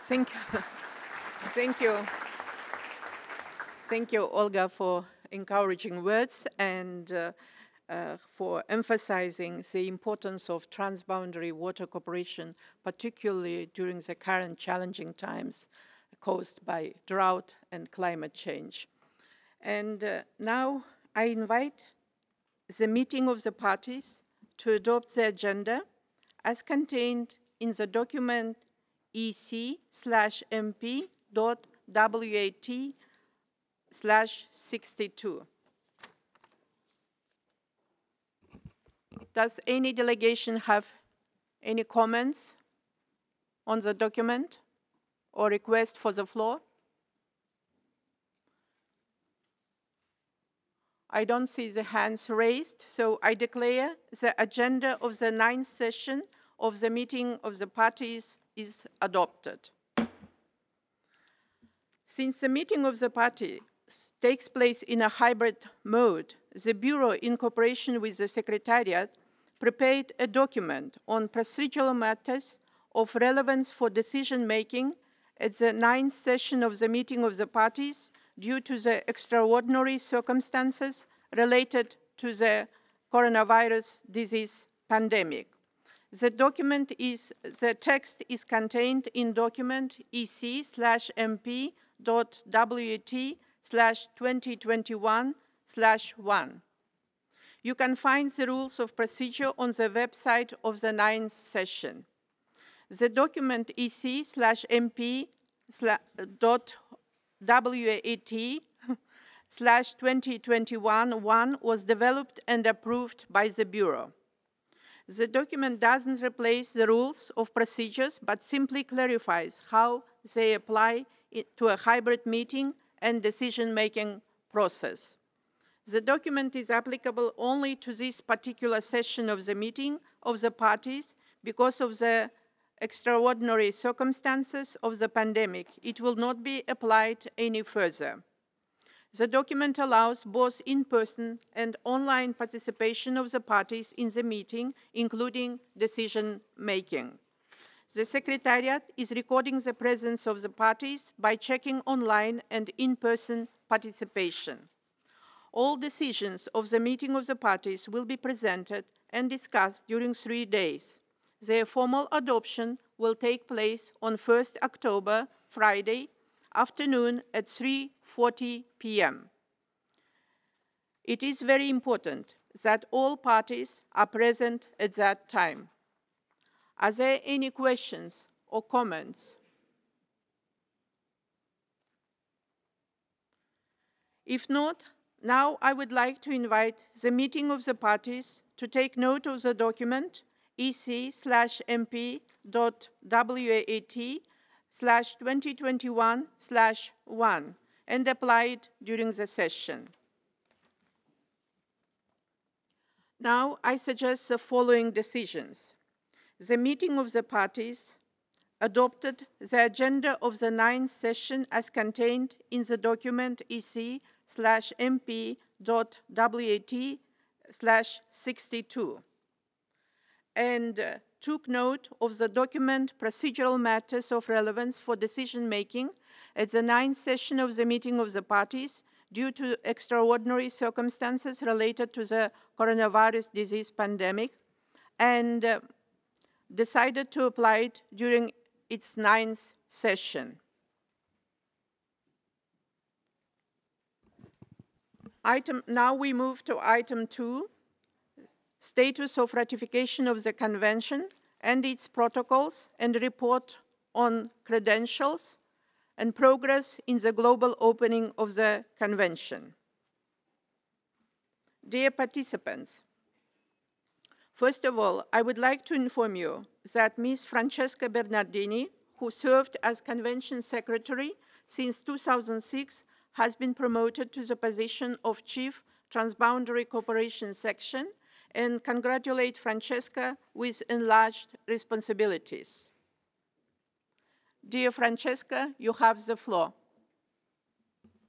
Thank you. Thank you. Thank you, Olga, for encouraging words and for emphasizing the importance of transboundary water cooperation, particularly during the current challenging times caused by drought and climate change. And now I invite the meeting of the parties to adopt the agenda as contained in the document EC/MP.WAT/62. Does any delegation have any comments on the document or request for the floor? I don't see the hands raised, so I declare the agenda of the 9th session of the meeting of the parties is adopted. Since the meeting of the parties takes place in a hybrid mode, the Bureau, in cooperation with the Secretariat, prepared a document on procedural matters of relevance for decision-making at the 9th session of the meeting of the parties due to the extraordinary circumstances related to the coronavirus disease pandemic. The text is contained in document EC/MP.WAT/2021/1. You can find the rules of procedure on the website of the 9th session. The document EC/MP.WAT/2021/1 was developed and approved by the Bureau. The document doesn't replace the rules of procedures, but simply clarifies how they apply to a hybrid meeting and decision-making process. The document is applicable only to this particular session of the meeting of the parties because of the extraordinary circumstances of the pandemic. It will not be applied any further. The document allows both in-person and online participation of the parties in the meeting, including decision-making. The Secretariat is recording the presence of the parties by checking online and in-person participation. All decisions of the meeting of the parties will be presented and discussed during 3 days. Their formal adoption will take place on 1st October, Friday, afternoon at 3:40 p.m. It is very important that all parties are present at that time. Are there any questions or comments? If not, now I would like to invite the meeting of the parties to take note of the document EC/MP.WAT/2021/1 and apply it during the session. Now I suggest the following decisions. The meeting of the parties adopted the agenda of the 9th session as contained in the document EC/MP.WAT/62 and took note of the document procedural matters of relevance for decision-making at the 9th session of the meeting of the parties due to extraordinary circumstances related to the coronavirus disease pandemic and decided to apply it during its 9th session. Now we move to item 2, status of ratification of the convention and its protocols and report on credentials and progress in the global opening of the convention. Dear participants, first of all, I would like to inform you that Ms. Francesca Bernardini, who served as Convention Secretary since 2006, has been promoted to the position of Chief Transboundary Cooperation Section and congratulate Francesca with enlarged responsibilities. Dear Francesca, you have the floor.